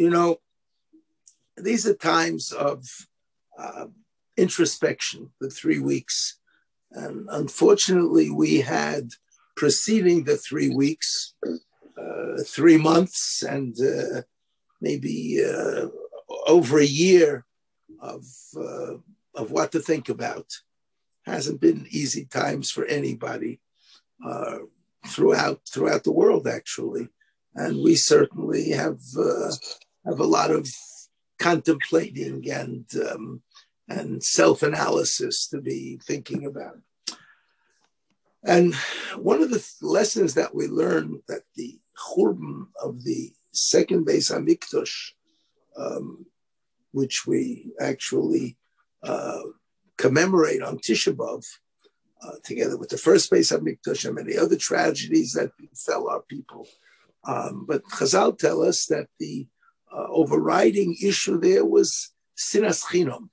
You know, these are times of uh, introspection, the 3 weeks. And unfortunately, we had preceding the 3 weeks, 3 months, and maybe over a year of what to think about. Hasn't been easy times for anybody uh, throughout the world, actually, and we certainly have a lot of contemplating and self analysis to be thinking about. And one of the lessons that we learned that the Churban of the second Beis Hamikdash, which we actually commemorate on Tisha B'Av, together with the first Beis Hamikdash and many other tragedies that befell our people. But Chazal tell us that the overriding issue there was sinas chinam,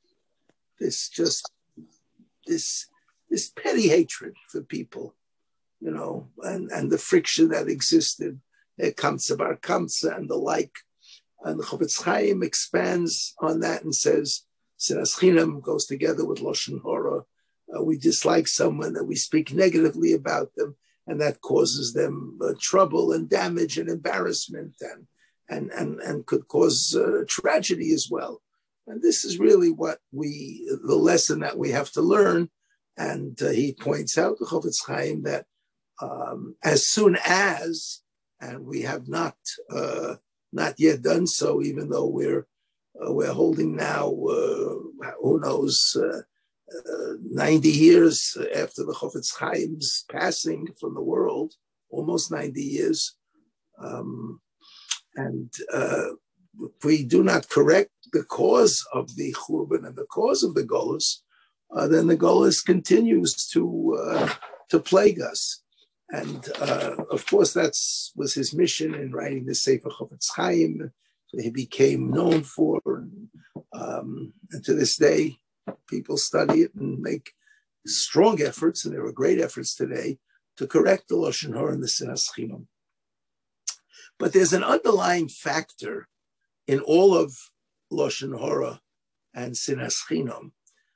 this petty hatred for people, and the friction that existed, Kamsa bar Kamsa and the like. And the Chofetz Chaim expands on that and says, sinas chinam goes together with lashon hara. We dislike someone, that we speak negatively about them, and that causes them trouble and damage and embarrassment and could cause tragedy as well. And this is really the lesson that we have to learn. And he points out, the Chofetz Chaim, that as soon as, and we have not yet done so, even though we're holding now, who knows, 90 years after the Chofetz Chaim's passing from the world, almost 90 years. And if we do not correct the cause of the Churban and the cause of the Golus, then the Golus continues to plague us. And of course, that was his mission in writing the Sefer Chofetz Chaim. So he became known for, and to this day, people study it and make strong efforts, and there are great efforts today to correct the lashon hara and the sinas chinam. But there's an underlying factor in all of lashon hara and sinas chinam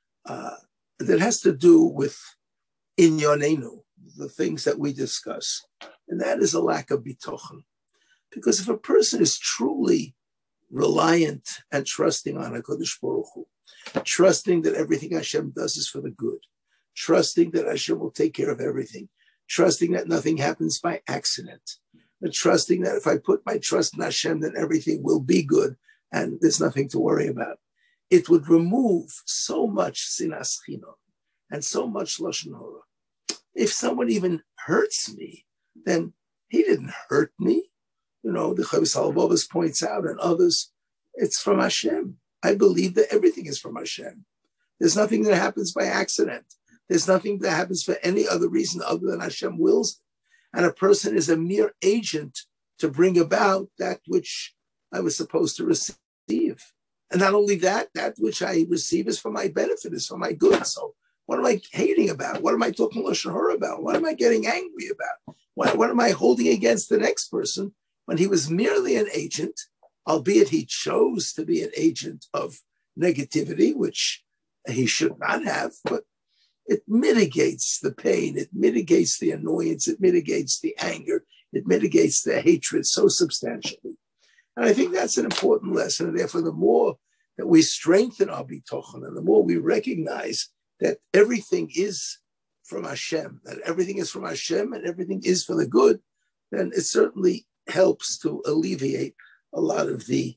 that has to do with inyonenu, the things that we discuss, and that is a lack of bitochen. Because if a person is truly reliant and trusting on HaKadosh Baruch Hu, trusting that everything Hashem does is for the good, trusting that Hashem will take care of everything, trusting that nothing happens by accident, and trusting that if I put my trust in Hashem, then everything will be good and there's nothing to worry about. It would remove so much sinas chinam and so much lashon hara. If someone even hurts me, then he didn't hurt me. The Chovos HaLevavos points out, and others, it's from Hashem. I believe that everything is from Hashem. There's nothing that happens by accident. There's nothing that happens for any other reason other than Hashem wills it. And a person is a mere agent to bring about that which I was supposed to receive. And not only that, that which I receive is for my benefit, is for my good. So what am I hating about? What am I talking lashon hara about? What am I getting angry about? What am I holding against the next person when he was merely an agent, albeit he chose to be an agent of negativity, which he should not have, but it mitigates the pain, it mitigates the annoyance, it mitigates the anger, it mitigates the hatred so substantially. And I think that's an important lesson. And therefore, the more that we strengthen our bitochen, and the more we recognize that everything is from Hashem, that everything is from Hashem and everything is for the good, then it certainly helps to alleviate a lot of the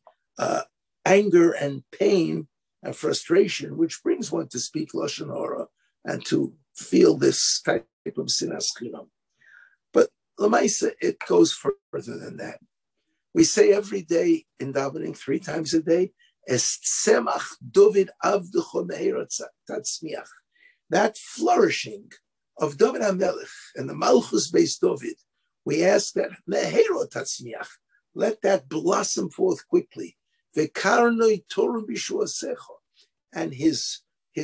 anger and pain and frustration, which brings one to speak lashon hara and to feel this type of sinas chinam. But l'maisa, it goes further than that. We say every day in davening, 3 times a day, Es tzemach David avdecho me'era tatzmiach. That flourishing of David HaMelech and the Malchus Beis David, we ask that me'era tatzmiach, let that blossom forth quickly. Ve'karnoi toru b'shuasecha, and his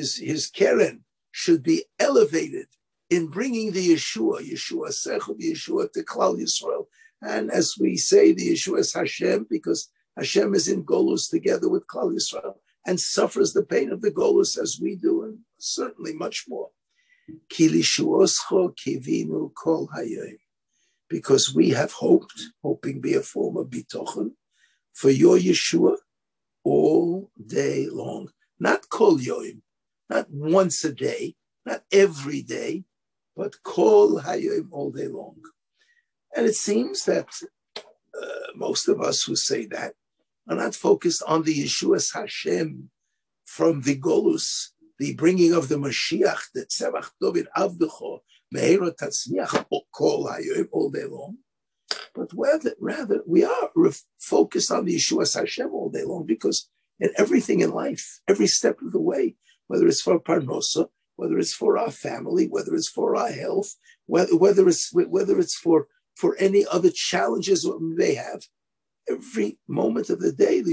keren should be elevated in bringing the Yeshua secha, the Yeshua to Klal Yisrael. And as we say, the Yeshua is Hashem, because Hashem is in Golus together with Klal Yisrael and suffers the pain of the Golus as we do, and certainly much more. Ki lishuoscho kivinu kol hayom. Because we have hoped, hoping be a form of bitochen, for your Yeshua all day long. Not kol yoim, not once a day, not every day, but kol hayom, all day long. And it seems that most of us who say that are not focused on the Yeshua's Hashem from the Golus, the bringing of the Mashiach, the Tzemach David Avdecho, Me'ero Tatzmiach, kol hayom, all day long. But rather we are focused on the Yeshua's Hashem all day long, because in everything in life, every step of the way, whether it's for Parnosa, whether it's for our family, whether it's for our health, whether it's for any other challenges we may have, every moment of the day,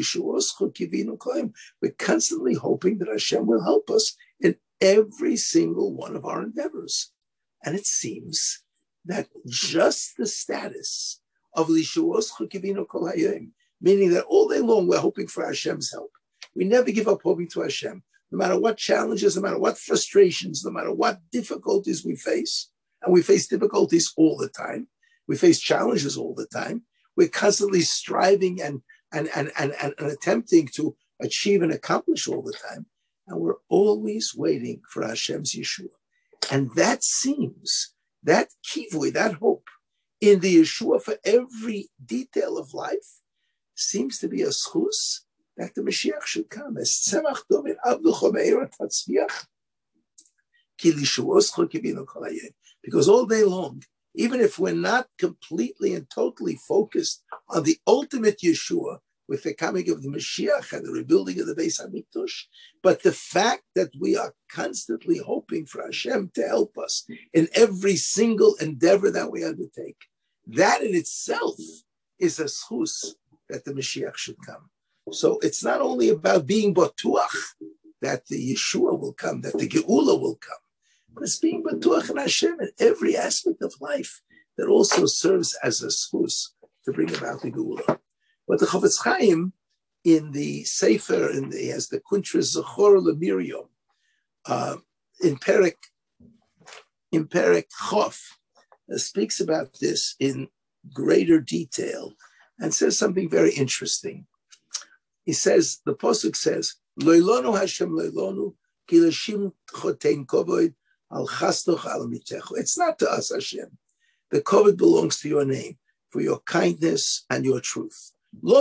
we're constantly hoping that Hashem will help us in every single one of our endeavors. And it seems that just the status of Lishuos Chukivino Kol Hayom, meaning that all day long we're hoping for Hashem's help. We never give up hoping to Hashem, no matter what challenges, no matter what frustrations, no matter what difficulties we face. And we face difficulties all the time. We face challenges all the time. We're constantly striving and attempting to achieve and accomplish all the time. And we're always waiting for Hashem's Yeshua. And that seems, that kivui, that hope in the Yeshua for every detail of life seems to be a schus that the Mashiach should come. As tzemach domin avducho me'era tatzmiach ki lishuoscho kivino kol hayom. Because all day long, even if we're not completely and totally focused on the ultimate Yeshua with the coming of the Mashiach and the rebuilding of the Beis HaMikdash, but the fact that we are constantly hoping for Hashem to help us in every single endeavor that we undertake, that in itself is a schus that the Mashiach should come. So it's not only about being batuach that the Yeshua will come, that the Geula will come, but it's being batuach in Hashem in every aspect of life that also serves as a schus to bring about the Geula. But the Chofetz Chaim in the Sefer, he has the Kuntras Zachor LeMiriam in Perek Chof, speaks about this in greater detail and says something very interesting. He says, the Pasuk says, Loilonu Hashem Loilonu ki l'shim chotein kovod al chastoch al mitecho. It's not to us, Hashem. The kovod belongs to your name, for your kindness and your truth.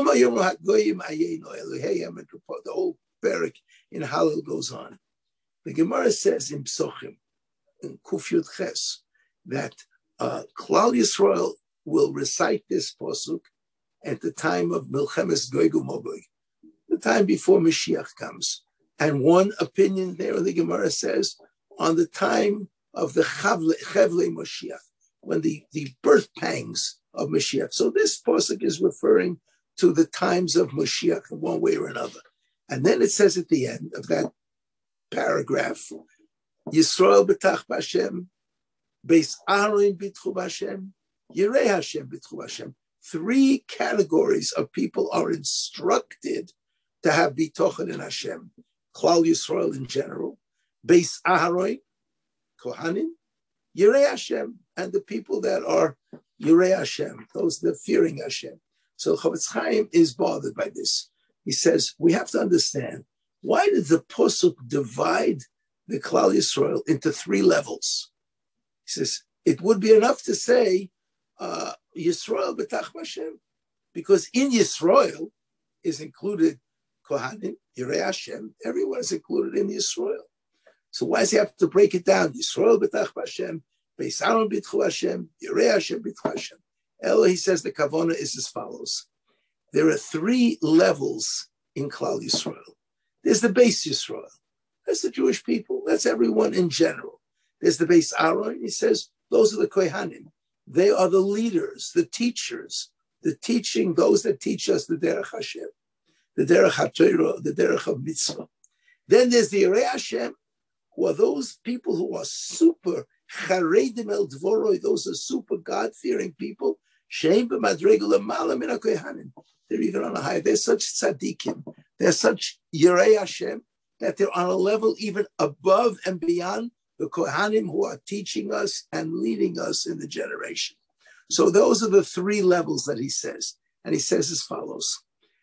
The whole Perek in Hallel goes on. The Gemara says in Psochim, in Kuf Yud Ches, that Klal Yisrael will recite this pasuk at the time of Milchemes Gog uMagog, the time before Mashiach comes. And one opinion there, the Gemara says, on the time of the Chevle Mashiach, when the birth pangs of Mashiach. So this pasuk is referring to the times of Mashiach in one way or another. And then it says at the end of that paragraph, Yisrael b'tach b'Hashem, Beis Aaron b'tchu b'Hashem, Yirei Hashem b'tchu b'Hashem. 3 categories of people are instructed to have bitochen in Hashem. Klal Yisrael in general, Beis Aaron, Kohanim, Yirei Hashem, and the people that are Yirei Hashem, those that are fearing Hashem. So Chofetz Chaim is bothered by this. He says, we have to understand, why did the Pasuk divide the Klal Yisrael into 3 levels? He says, it would be enough to say, Yisrael b'tach Hashem, because in Yisrael is included Kohanim, Yirei Hashem, everyone is included in Yisrael. So why does he have to break it down? Yisrael b'tach Hashem, Beis Aaron b'tchu Hashem, Yirei Hashem b'tchu Hashem. Ella, he says the kavana is as follows. There are 3 levels in Klal Yisrael. There's the Beis Yisrael. That's the Jewish people. That's everyone in general. There's the Beis Aaron. He says those are the Kohanim. They are the leaders, the teachers, the teaching, those that teach us the Derech Hashem, the Derech HaTorah, the Derech of Mitzvah. Then there's the Yirei Hashem, who are those people who are super Charedim el Dvoroi, those are super God-fearing people. Sheim b'madrega l'mala min haKohanim. they're even on a higher. They're such tzaddikim. They're such Yirei Hashem that they're on a level even above and beyond the Kohanim who are teaching us and leading us in the generation. So those are the three levels that he says. And he says as follows.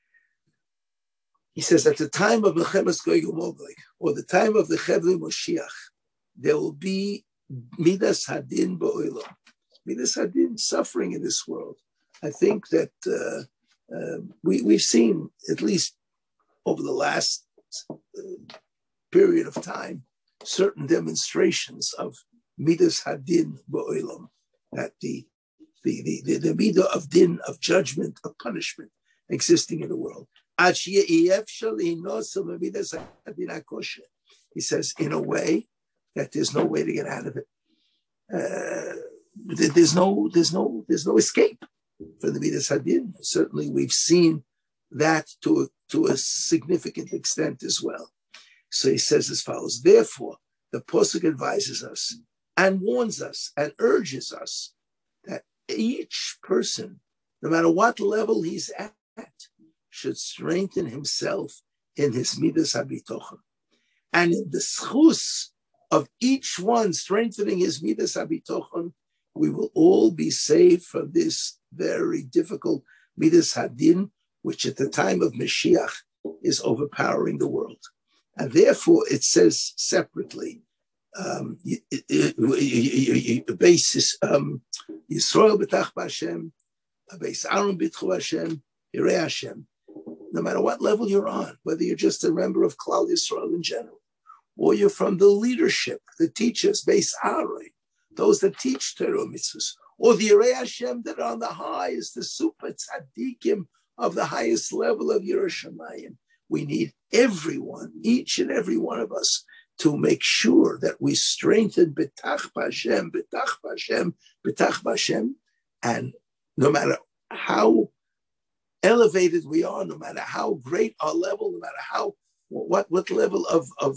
He says, at the time of Mechemes Gog uMagog, or the time of the Chevli Moshiach, there will be Midas Hadin Ba'olam. Midas Hadin, suffering in this world. I think that we've seen, at least over the last period of time, certain demonstrations of Midas Hadin Ba'olam, that the midah of din, of judgment, of punishment existing in the world. He says, in a way that there's no way to get out of it. There's no escape for the midas hadin. Certainly, we've seen that to a significant extent as well. So he says as follows: therefore, the Pasuk advises us and warns us and urges us that each person, no matter what level he's at, should strengthen himself in his midas habitochen, and in the schus of each one strengthening his midas habitochen, we will all be saved from this very difficult midas hadin, which at the time of Mashiach is overpowering the world. And therefore, it says separately, basis Yisrael b'tach b'Hashem, base Aaron b'tchu Hashem, Yirei Hashem. No matter what level you're on, whether you're just a member of Klal Yisrael in general, or you're from the leadership, the teachers, base Aaron, those that teach Torah mitzvahs, or the Yirei Hashem that are on the highest, the super tzaddikim of the highest level of Yerushalayim. We need everyone, each and every one of us, to make sure that we strengthen B'tach B'Hashem, B'tach B'Hashem, B'tach B'Hashem, and no matter how elevated we are, no matter how great our level, no matter what level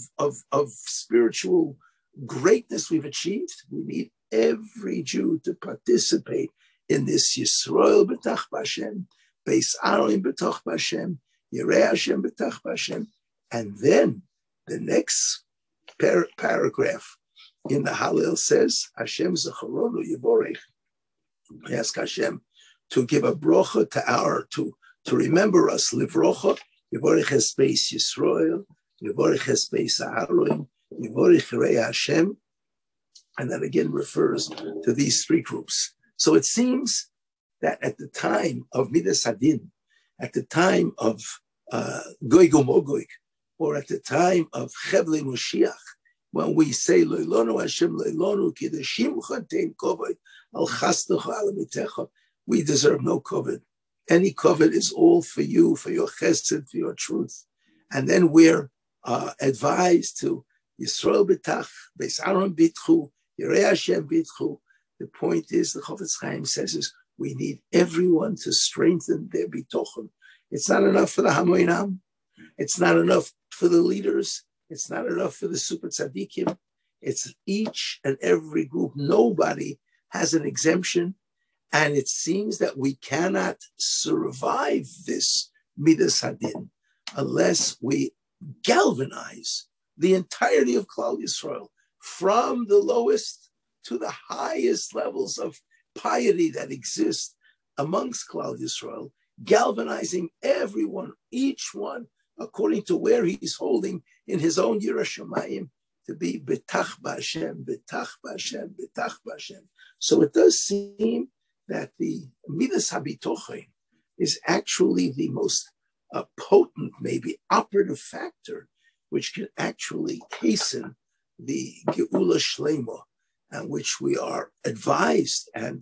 of spiritual greatness we've achieved, we need every Jew to participate in this Yisrael B'tach B'Hashem, Beis Aaron B'tach B'Hashem, Yirei Hashem B'tach B'Hashem, and then the next paragraph in the Hallel says, Hashem Zecharonu Yivorech. I ask Hashem to give a brocha to remember us, Livrocha, Yivorech Esbeis Yisrael, Yivorech Esbeis Aaron, Yivorech Yirei Hashem, and that again refers to these three groups. So it seems that at the time of Midas Hadin, at the time of Gog uMagog, or at the time of Chevli Moshiach, when we say Loilonu Hashem Loilonu Kiddushimcha Tein Kovod Al Chastecha Al Mitecha, we deserve no covet. Any covet is all for you, for your chesed, for your truth. And then we're advised to Yisrael B'tach, Beis Aaron B'tchu, Yirei Hashem B'tchu. The point is, the Chofetz Chaim says, is we need everyone to strengthen their bitochen. It's not enough for the Hamoinam. It's not enough for the leaders. It's not enough for the super tzaddikim. It's each and every group. Nobody has an exemption. And it seems that we cannot survive this Midas Hadin unless we galvanize the entirety of Klal Yisrael, from the lowest to the highest levels of piety that exist amongst Klal Yisrael, galvanizing everyone, each one, according to where he's holding in his own Yerushalayim, to be B'tach B'Hashem, B'tach B'Hashem, B'tach B'Hashem. So it does seem that the Midas HaBitochen is actually the most potent, maybe operative factor, which can actually hasten the Geula Shlema, and which we are advised and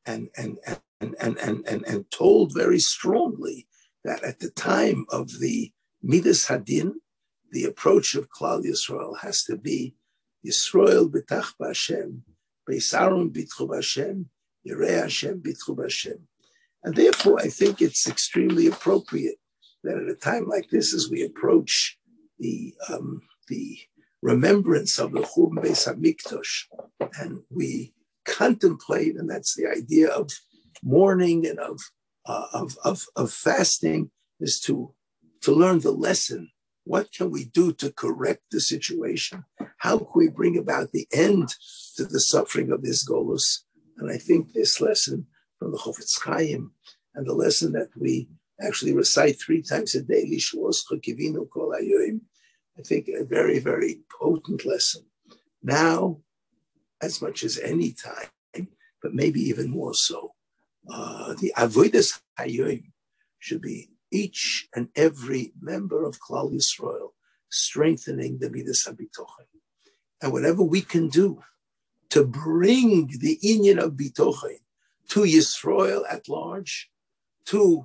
told very strongly that at the time of the Midas Hadin, the approach of Klal Yisrael has to be Yisrael B'tach B'Hashem, Beis Aaron B'tchu B'Hashem, Yirei Hashem B'tchu B'Hashem. And therefore, I think it's extremely appropriate that at a time like this, as we approach the remembrance of the Churban Beis Hamikdash, and we contemplate, and that's the idea of mourning and of of fasting is to learn the lesson. What can we do to correct the situation? How can we bring about the end to the suffering of this golus? And I think this lesson from the Chofetz Chaim and the lesson that we actually recite 3 times a day, Lishvoscha Kivinu Kol Hayoim, I think a very, very potent lesson. Now, as much as any time, but maybe even more so, the Avodas Hayoim should be each and every member of Klal Yisrael strengthening the Midas HaBitochen. And whatever we can do to bring the inyan of Bitochen to Yisrael at large, to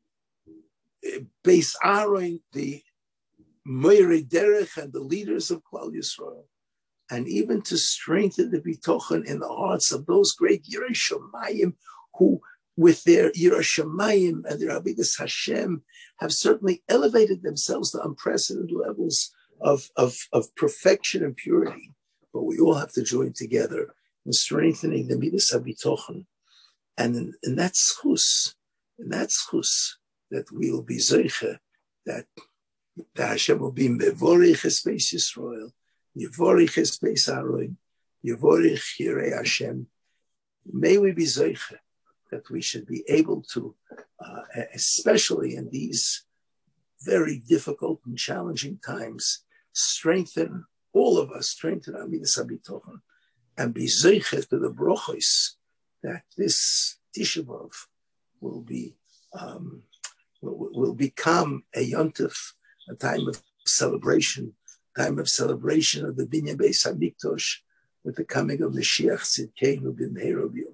Beis Aaron, the Moirei Derech and the leaders of Klal Yisrael, and even to strengthen the Bitochen in the hearts of those great Yirei Shamayim who, with their Yirei Shamayim and their Avodas Hashem, have certainly elevated themselves to unprecedented levels of perfection and purity. But we all have to join together in strengthening the Midas HaBitochen. And in that schus, that we will be zeiche, that Hashem will be mevorich Beis Yisrael, Yevorich Beis Aaron, Yevorich Yirei Hashem. May we be zeiche that we should be able to, especially in these very difficult and challenging times, strengthen all of us, strengthen our Midas HaBitochen, and be zeiche to the brochos that this Tisha B'Av will become a yontif, a time of celebration of the Binyan Beis Hamikdash, with the coming of Mashiach Tzidkeinu b'mehera